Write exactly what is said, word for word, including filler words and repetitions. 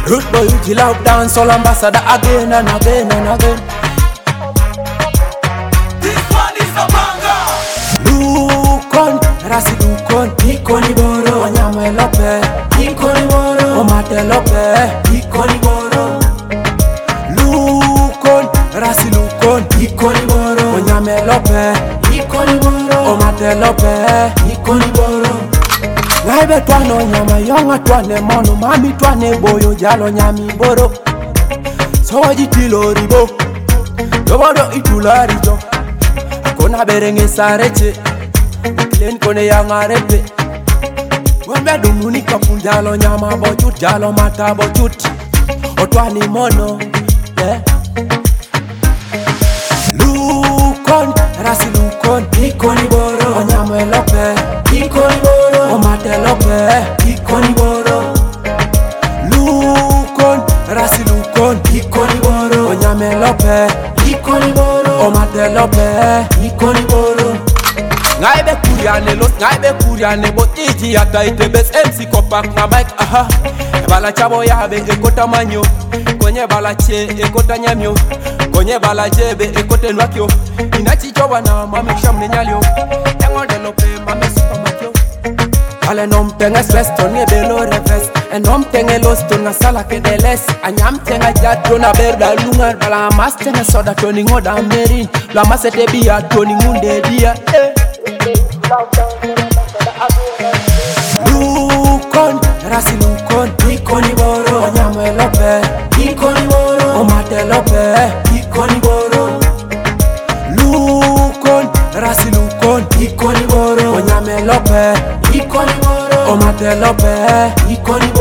Root boy, you love dance, all ambassador again and again and again. This one is a banger. Lukon, Rasi Lukon, Ikoni Boro, Wanyama Lope, Ikoni Boro, Omate Lope, Ikoni Boro. Lukon, Rasi Lukon, Ikoni Boro, Wanyama Lope, Ikoni Boro, Omate Lope, Ikoni Boro. Naibe twano nyama yonga twane mono mami twane boyo jalo nyami boro. Soji tilo ribo, dobodo itulari jo. Kona berenge sareche, klen kone yanga repe. Wembe dumuni kapun jalo nyama bochut jalo mata bochut. Otwani mono, yeah. Lukon, Rasi Lukon, Ikoni Boro, Wanyama Lope, Ikoni Boro, Omate Lope, Ikoni Boro. Lukon, Rasi Lukon, Ikoni Boro, Wanyama Lope, Ikoni Boro, Omate Lope, Ikoni Boro. Ngaibe kuriane los, ngaibe kuriane botiji ata ite best M C kopak na mic, aha. Bala chabo yabe ekota manyo, kwenye bala che ekota nyamyo, kwenye bala jebe ekote nwakyo. Inachi chowa na mami shamne nyalyo, yango de lope mame supermatyo. Ale nom tenga stress tonye belo reverse, enom tenge los tonga sala ke deles. Anyam tenga jato na berda lungar, bala mas tenga soda toni ngoda merin. La masete biya toni ngunde dia, eh. Lukon, Rasi Lukon, Ikoni Boro, Wanyama Lope, Ikoni Boro, Omate Lope, Ikoni Boro. Lukon, Rasi Lukon, Ikoni Boro, Wanyama Lope, Ikoni Boro, Omate Lope, Ikoni